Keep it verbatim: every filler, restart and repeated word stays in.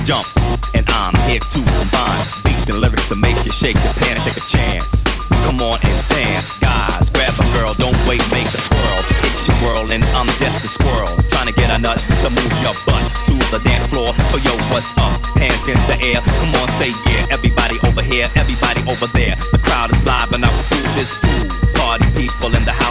jump, and I'm here to combine beats and lyrics to make you shake your pants, take a chance. Come on and dance, guys, grab a girl, don't wait, make the twirl. It's your world and I'm just a squirrel, trying to get a nut to move your butt to the dance floor. So yo, what's up? Hands in the air, come on, say yeah. Everybody over here, everybody over there. The crowd is live and I'm through this fool. Party people in the house.